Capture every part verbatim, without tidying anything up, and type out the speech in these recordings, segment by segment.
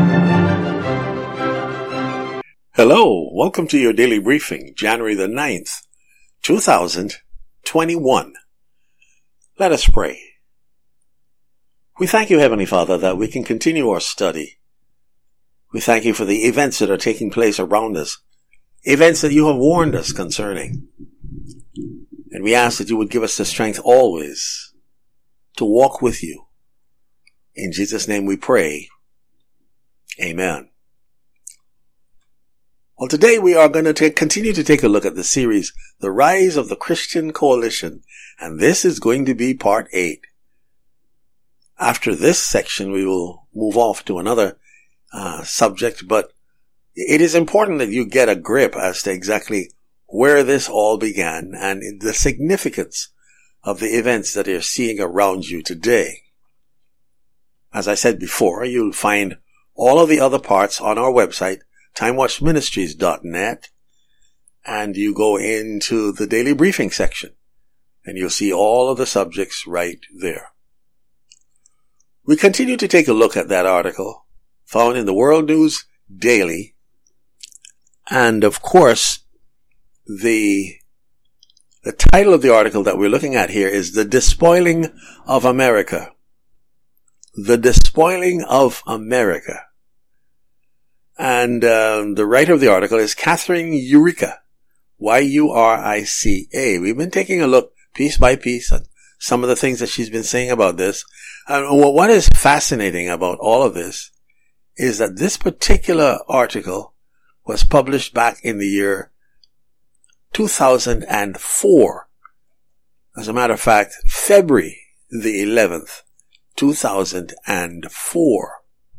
Hello, welcome to your daily briefing, January the ninth, two thousand twenty-one. Let us pray. We thank you, Heavenly Father, that we can continue our study. We thank you for the events that are taking place around us, events that you have warned us concerning. And we ask that you would give us the strength always to walk with you. In Jesus' name we pray. Amen. Well, today we are going to take, continue to take a look at the series, The Rise of the Christian Coalition, and this is going to be part eight. After this section, we will move off to another uh, subject, but it is important that you get a grip as to exactly where this all began and the significance of the events that you're seeing around you today. As I said before, you'll find all of the other parts on our website, time watch ministries dot net, and you go into the daily briefing section and you'll see all of the subjects right there. We continue to take a look at that article found in the World News Daily, and of course the the title of the article that we're looking at here is The Despoiling of America. The Despoiling of America. And um, the writer of the article is Catherine Yurica, Y U R I C A. We've been taking a look piece by piece at some of the things that she's been saying about this. And what is fascinating about all of this is that this particular article was published back in the year two thousand four. As a matter of fact, February the eleventh, two thousand four.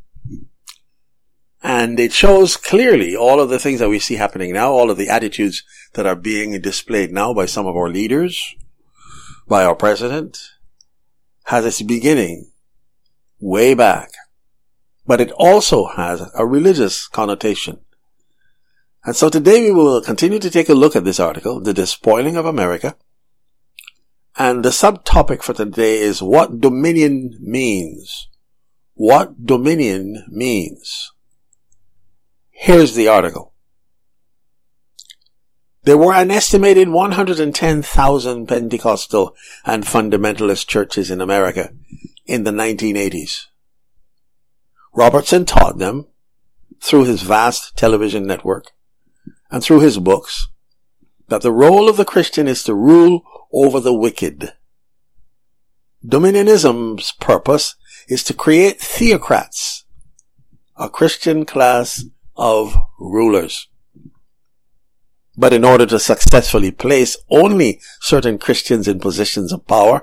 And it shows clearly all of the things that we see happening now, all of the attitudes that are being displayed now by some of our leaders, by our president, has its beginning way back. But it also has a religious connotation. And so today we will continue to take a look at this article, The Despoiling of America. And the subtopic for today is what dominion means. What dominion means. Here's the article. There were an estimated one hundred ten thousand Pentecostal and fundamentalist churches in America in the nineteen eighties. Robertson taught them through his vast television network and through his books that the role of the Christian is to rule over the wicked. Dominionism's purpose is to create theocrats, a Christian class of rulers. But in order to successfully place only certain Christians in positions of power,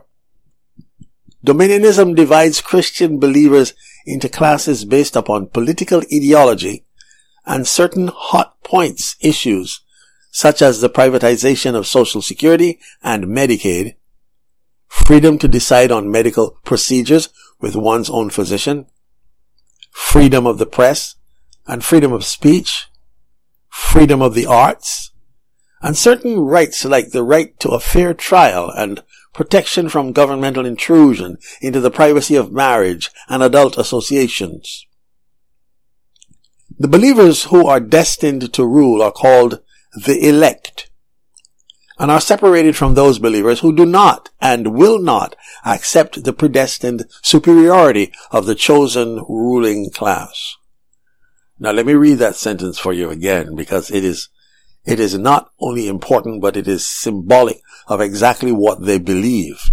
dominionism divides Christian believers into classes based upon political ideology and certain hot points issues such as the privatization of Social Security and Medicaid, freedom to decide on medical procedures with one's own physician, freedom of the press, and freedom of speech, freedom of the arts, and certain rights like the right to a fair trial and protection from governmental intrusion into the privacy of marriage and adult associations. The believers who are destined to rule are called the elect, and are separated from those believers who do not and will not accept the predestined superiority of the chosen ruling class. Now let me read that sentence for you again, because it is, it is not only important, but it is symbolic of exactly what they believe.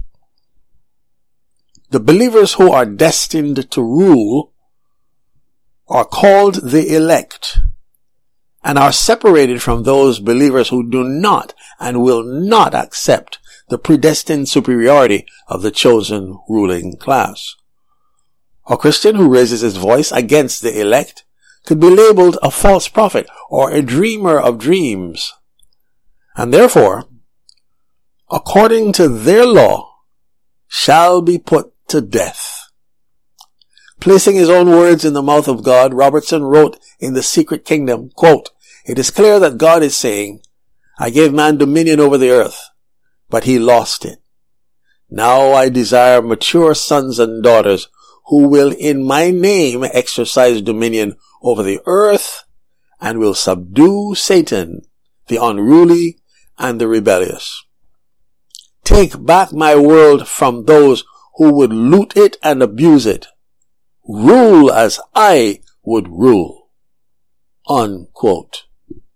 The believers who are destined to rule are called the elect, and are separated from those believers who do not and will not accept the predestined superiority of the chosen ruling class. A Christian who raises his voice against the elect could be labeled a false prophet or a dreamer of dreams. And therefore, according to their law, shall be put to death. Placing his own words in the mouth of God, Robertson wrote in The Secret Kingdom, quote, "It is clear that God is saying, I gave man dominion over the earth, but he lost it. Now I desire mature sons and daughters who will in my name exercise dominion over the earth and will subdue Satan, the unruly and the rebellious. Take back my world from those who would loot it and abuse it. Rule as I would rule. Unquote.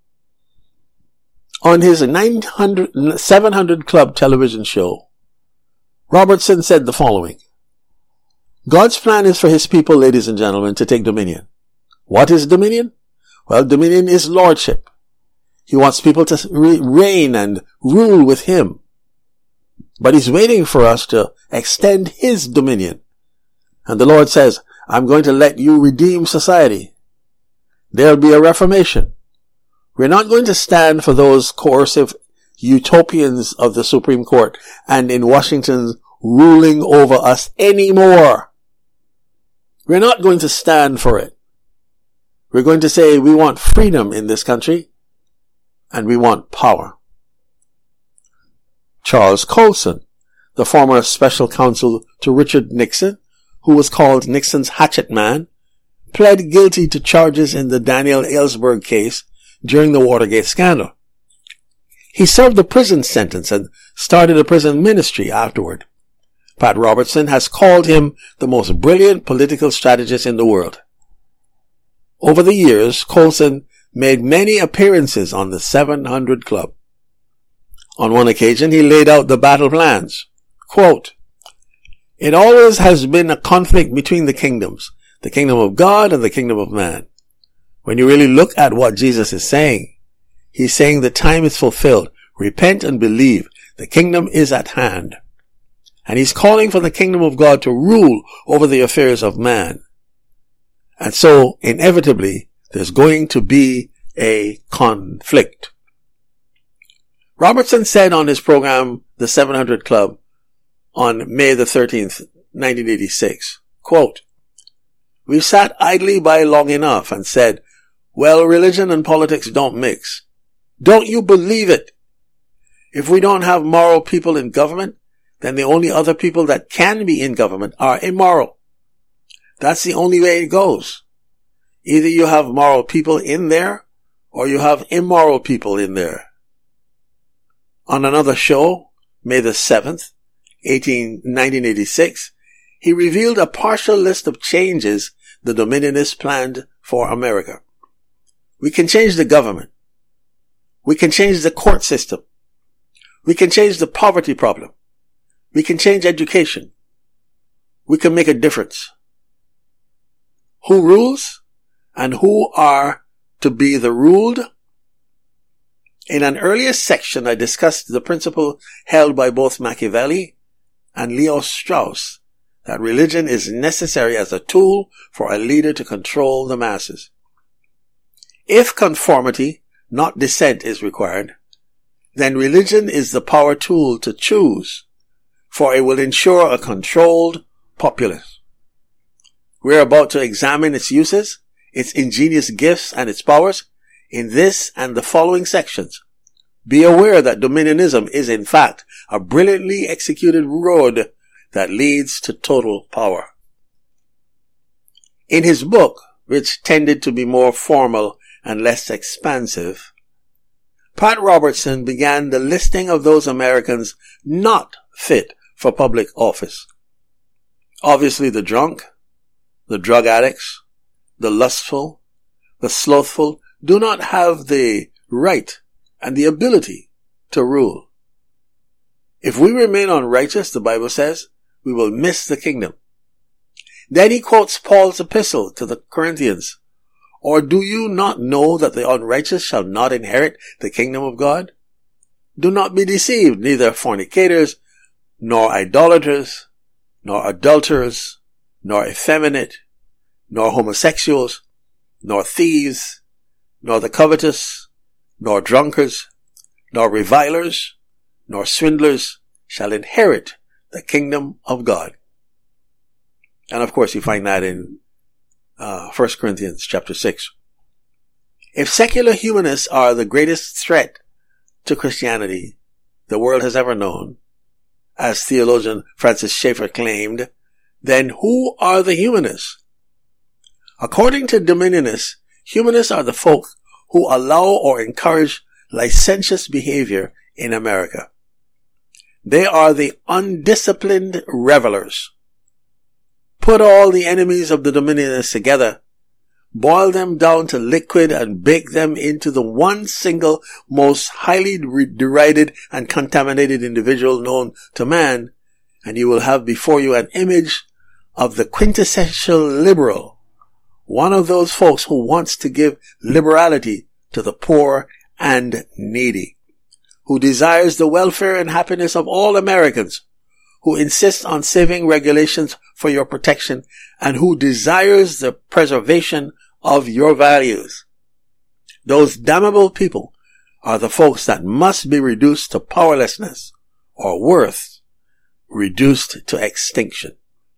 On his nine hundred, seven hundred Club television show, Robertson said the following: God's plan is for his people, ladies and gentlemen, to take dominion. What is dominion? Well, dominion is lordship. He wants people to re- reign and rule with him. But he's waiting for us to extend his dominion. And the Lord says, I'm going to let you redeem society. There'll be a reformation. We're not going to stand for those coercive utopians of the Supreme Court and in Washington ruling over us anymore. We're not going to stand for it. We're going to say we want freedom in this country and we want power. Charles Colson, the former special counsel to Richard Nixon, who was called Nixon's hatchet man, pled guilty to charges in the Daniel Ellsberg case during the Watergate scandal. He served a prison sentence and started a prison ministry afterward. Pat Robertson has called him the most brilliant political strategist in the world. Over the years, Colson made many appearances on the seven hundred Club. On one occasion, he laid out the battle plans. Quote, It always has been a conflict between the kingdoms, the kingdom of God and the kingdom of man. When you really look at what Jesus is saying, he's saying the time is fulfilled. Repent and believe. The kingdom is at hand. And he's calling for the kingdom of God to rule over the affairs of man. And so, inevitably, there's going to be a conflict. Robertson said on his program, The seven hundred Club, on May the thirteenth, nineteen eighty-six, quote, We sat idly by long enough and said, well, religion and politics don't mix. Don't you believe it? If we don't have moral people in government, then the only other people that can be in government are immoral. That's the only way it goes. Either you have moral people in there, or you have immoral people in there. On another show, May the seventh, nineteen eighty-six, he revealed a partial list of changes the Dominionists planned for America. We can change the government. We can change the court system. We can change the poverty problem. We can change education. We can make a difference. Who rules and who are to be the ruled? In an earlier section, I discussed the principle held by both Machiavelli and Leo Strauss that religion is necessary as a tool for a leader to control the masses. If conformity, not dissent, is required, then religion is the power tool to choose, for it will ensure a controlled populace. We're about to examine its uses, its ingenious gifts, and its powers in this and the following sections. Be aware that dominionism is in fact a brilliantly executed road that leads to total power. In his book, which tended to be more formal and less expansive, Pat Robertson began the listing of those Americans not fit for public office. Obviously the drunk, the drug addicts, the lustful, the slothful do not have the right and the ability to rule. If we remain unrighteous, the Bible says, we will miss the kingdom. Then he quotes Paul's epistle to the Corinthians. Or do you not know that the unrighteous shall not inherit the kingdom of God? Do not be deceived, neither fornicators, nor idolaters, nor adulterers, nor effeminate, nor homosexuals, nor thieves, nor the covetous, nor drunkards, nor revilers, nor swindlers shall inherit the kingdom of God. And of course you find that in uh, First Corinthians chapter six. If secular humanists are the greatest threat to Christianity the world has ever known, as theologian Francis Schaeffer claimed then who are the humanists? According to Dominionists, humanists are the folk who allow or encourage licentious behavior in America. They are the undisciplined revelers. Put all the enemies of the Dominionists together, boil them down to liquid and bake them into the one single most highly derided and contaminated individual known to man, and you will have before you an image of the quintessential liberal, one of those folks who wants to give liberality to the poor and needy, who desires the welfare and happiness of all Americans, who insists on saving regulations for your protection, and who desires the preservation of your values. Those damnable people are the folks that must be reduced to powerlessness, or worse, reduced to extinction.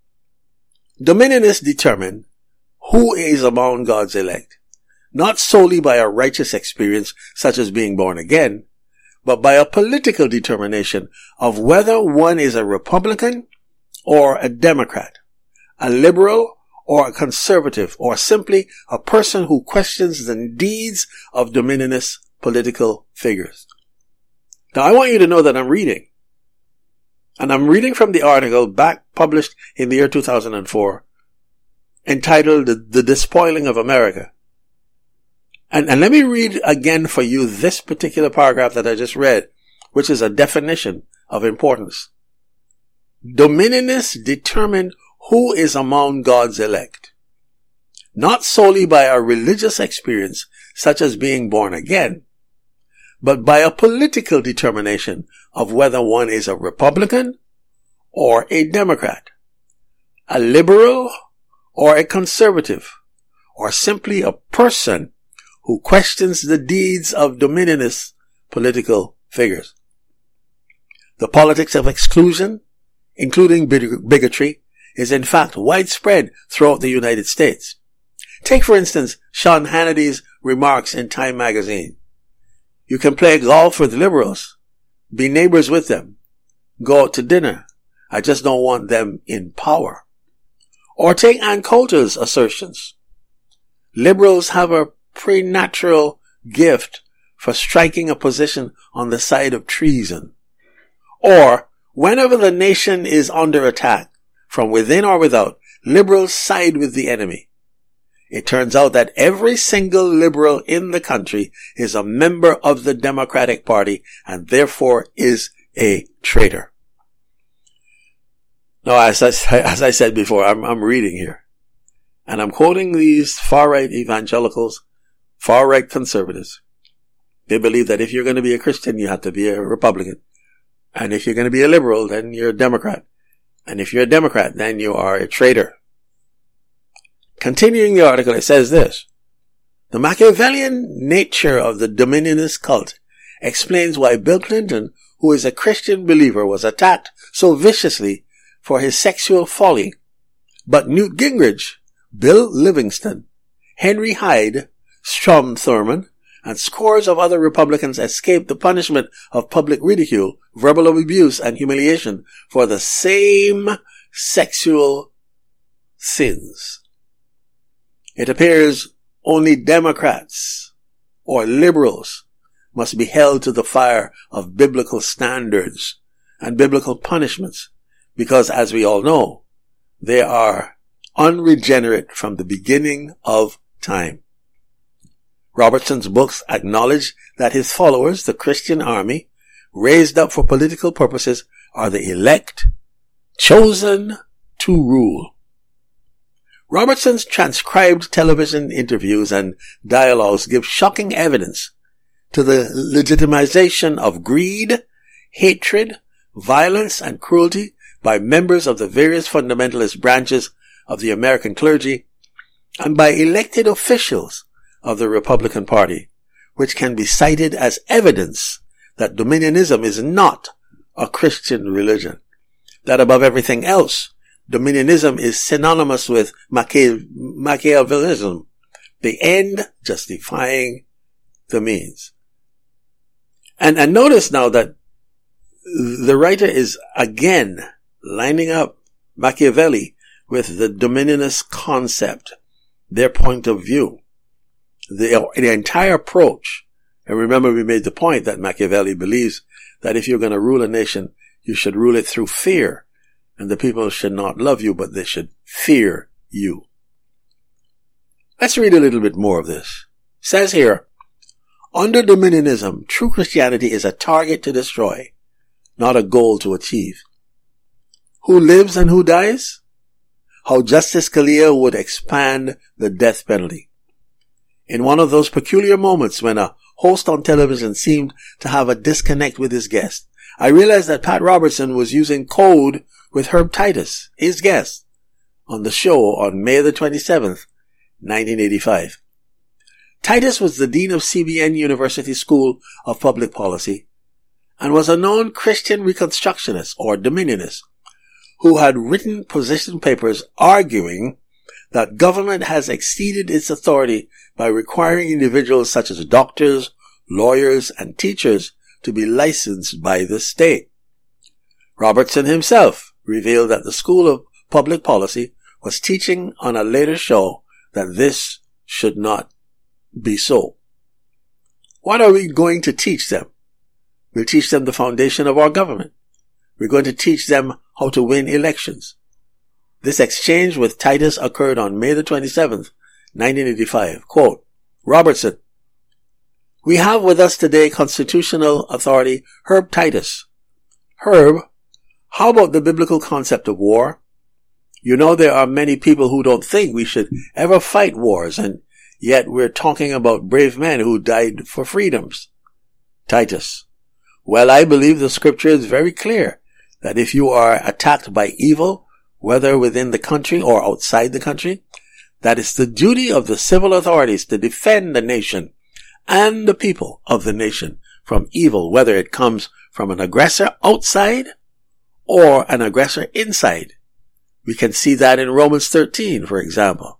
Dominionists determine who is among God's elect, not solely by a righteous experience such as being born again, but by a political determination of whether one is a Republican or a Democrat, a liberal or a conservative, or simply a person who questions the deeds of Dominionist political figures. Now, I want you to know that I'm reading. And I'm reading from the article back published in the year two thousand four, entitled The, the Despoiling of America. And, and let me read again for you this particular paragraph that I just read, which is a definition of importance. Dominionists determine who is among God's elect, not solely by a religious experience such as being born again, but by a political determination of whether one is a Republican or a Democrat, a liberal or a conservative, or simply a person who questions the deeds of Dominionist political figures. The politics of exclusion, including bigotry, is in fact widespread throughout the United States. Take, for instance, Sean Hannity's remarks in Time magazine. You can play golf with liberals, be neighbors with them, go out to dinner. I just don't want them in power. Or take Ann Coulter's assertions. Liberals have a preternatural gift for striking a position on the side of treason. Or, whenever the nation is under attack, from within or without, liberals side with the enemy. It turns out that every single liberal in the country is a member of the Democratic Party and therefore is a traitor. Now, as I, as I said before, I'm, I'm reading here. And I'm quoting these far-right evangelicals, far-right conservatives. They believe that if you're going to be a Christian, you have to be a Republican. And if you're going to be a liberal, then you're a Democrat. And if you're a Democrat, then you are a traitor. Continuing the article, it says this. The Machiavellian nature of the Dominionist cult explains why Bill Clinton, who is a Christian believer, was attacked so viciously for his sexual folly. But Newt Gingrich, Bill Livingston, Henry Hyde, Strom Thurmond, and scores of other Republicans escaped the punishment of public ridicule, verbal abuse, and humiliation for the same sexual sins. It appears only Democrats or liberals must be held to the fire of biblical standards and biblical punishments because, as we all know, they are unregenerate from the beginning of time. Robertson's books acknowledge that his followers, the Christian army, raised up for political purposes, are the elect, chosen to rule. Robertson's transcribed television interviews and dialogues give shocking evidence to the legitimization of greed, hatred, violence, and cruelty by members of the various fundamentalist branches of the American clergy and by elected officials of the Republican Party, which can be cited as evidence that Dominionism is not a Christian religion. That above everything else, Dominionism is synonymous with Machi- Machiavellism, the end justifying the means. And, and notice now that the writer is again lining up Machiavelli with the dominionist concept, their point of view, the, the entire approach. And remember, we made the point that Machiavelli believes that if you're going to rule a nation, you should rule it through fear. And the people should not love you, but they should fear you. Let's read a little bit more of this. It says here, under dominionism, true Christianity is a target to destroy, not a goal to achieve. Who lives and who dies? How Justice Scalia would expand the death penalty. In one of those peculiar moments when a host on television seemed to have a disconnect with his guest, I realized that Pat Robertson was using code with Herb Titus, his guest, on the show on May the twenty-seventh, nineteen eighty-five. Titus was the dean of C B N University School of Public Policy and was a known Christian Reconstructionist or Dominionist who had written position papers arguing that government has exceeded its authority by requiring individuals such as doctors, lawyers, and teachers to be licensed by the state. Robertson himself revealed that the School of Public Policy was teaching on a later show that this should not be so. What are we going to teach them? We'll teach them the foundation of our government. We're going to teach them how to win elections. This exchange with Titus occurred on May the twenty-seventh, nineteen eighty-five. Quote, Robertson, we have with us today constitutional authority Herb Titus. Herb, how about the biblical concept of war? You know there are many people who don't think we should ever fight wars, and yet we're talking about brave men who died for freedoms. Titus, well, I believe the scripture is very clear that if you are attacked by evil, whether within the country or outside the country, that it's the duty of the civil authorities to defend the nation and the people of the nation from evil, whether it comes from an aggressor outside or an aggressor inside. We can see that in Romans thirteen, for example.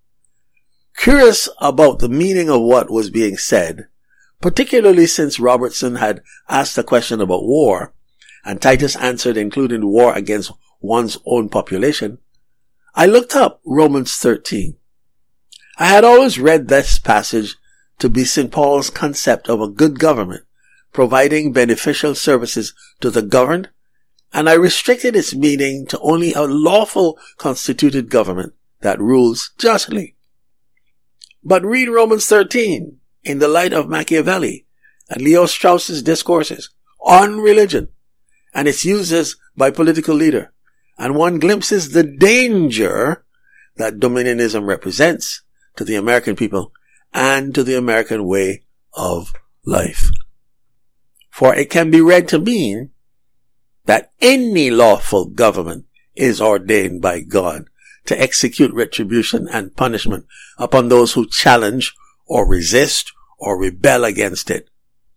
Curious about the meaning of what was being said, particularly since Robertson had asked a question about war, and Titus answered including war against one's own population, I looked up Romans thirteen. I had always read this passage to be Saint Paul's concept of a good government, providing beneficial services to the governed, and I restricted its meaning to only a lawful constituted government that rules justly. But read Romans thirteen in the light of Machiavelli and Leo Strauss's discourses on religion and its uses by political leader, and one glimpses the danger that dominionism represents to the American people and to the American way of life. For it can be read to mean that any lawful government is ordained by God to execute retribution and punishment upon those who challenge or resist or rebel against it.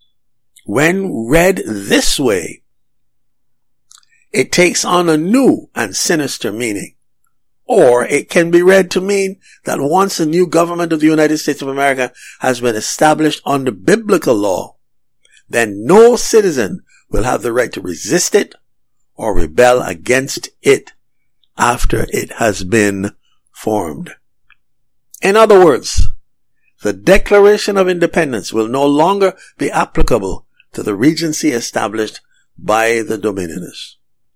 When read this way, it takes on a new and sinister meaning. Or it can be read to mean that once the new government of the United States of America has been established under biblical law, then no citizen will have the right to resist it or rebel against it after it has been formed. In other words, the Declaration of Independence will no longer be applicable to the regency established by the Dominionists.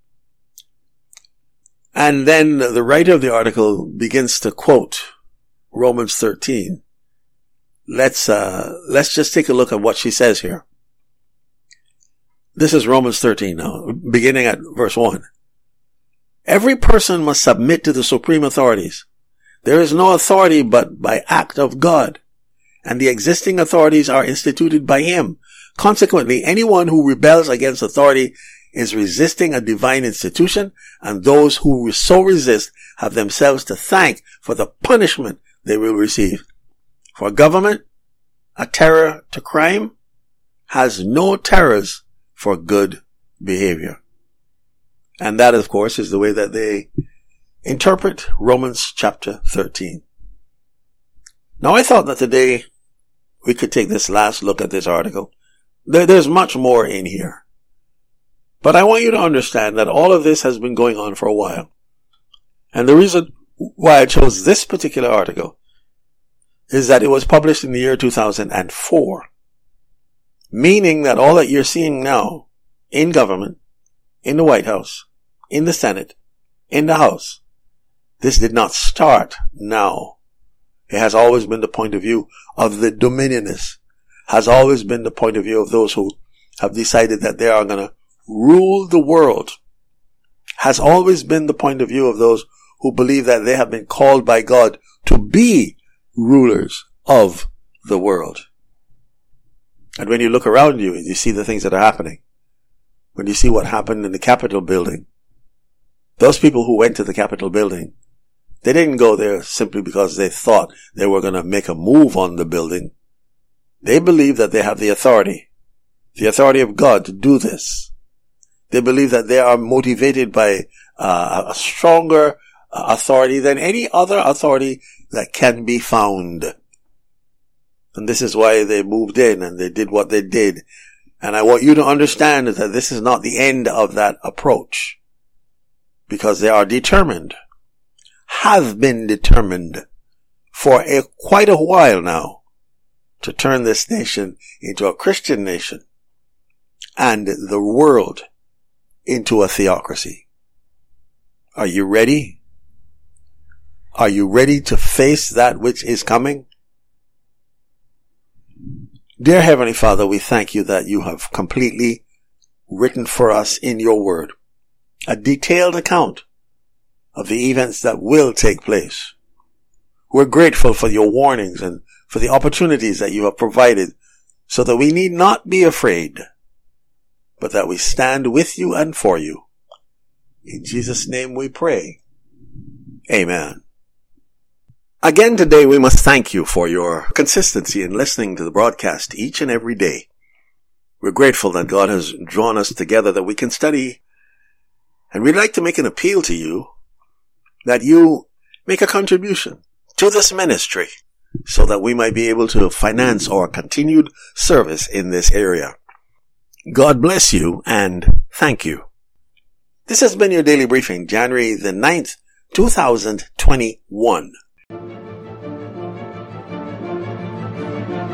And then the writer of the article begins to quote Romans thirteen. Let's, uh, let's just take a look at what she says here. This is Romans thirteen now, beginning at verse one. Every person must submit to the supreme authorities. There is no authority but by act of God, and the existing authorities are instituted by Him. Consequently, anyone who rebels against authority is resisting a divine institution, and those who so resist have themselves to thank for the punishment they will receive. For government, a terror to crime, has no terrors for good behavior. And that, of course, is the way that they interpret Romans chapter thirteen. Now, I thought that today we could take this last look at this article. There, there's much more in here. But I want you to understand that all of this has been going on for a while. And the reason why I chose this particular article is that it was published in the year two thousand four. Meaning that all that you're seeing now in government, in the White House, in the Senate, in the House, this did not start now. It has always been the point of view of the dominionists, has always been the point of view of those who have decided that they are going to rule the world, has always been the point of view of those who believe that they have been called by God to be rulers of the world. And when you look around you and you see the things that are happening, when you see what happened in the Capitol building, those people who went to the Capitol building, they didn't go there simply because they thought they were going to make a move on the building. They believe that they have the authority, the authority of God to do this. They believe that they are motivated by uh, a stronger authority than any other authority that can be found. And this is why they moved in and they did what they did. And I want you to understand that this is not the end of that approach, because they are determined, have been determined for a, quite a while now, to turn this nation into a Christian nation and the world into a theocracy. Are you ready? Are you ready to face that which is coming? Dear Heavenly Father, we thank you that you have completely written for us in your word a detailed account of the events that will take place. We're grateful for your warnings and for the opportunities that you have provided so that we need not be afraid, but that we stand with you and for you. In Jesus' name we pray. Amen. Again today we must thank you for your consistency in listening to the broadcast each and every day. We're grateful that God has drawn us together that we can study, and we'd like to make an appeal to you that you make a contribution to this ministry so that we might be able to finance our continued service in this area. God bless you and thank you. This has been your daily briefing, January the ninth, two thousand twenty-one.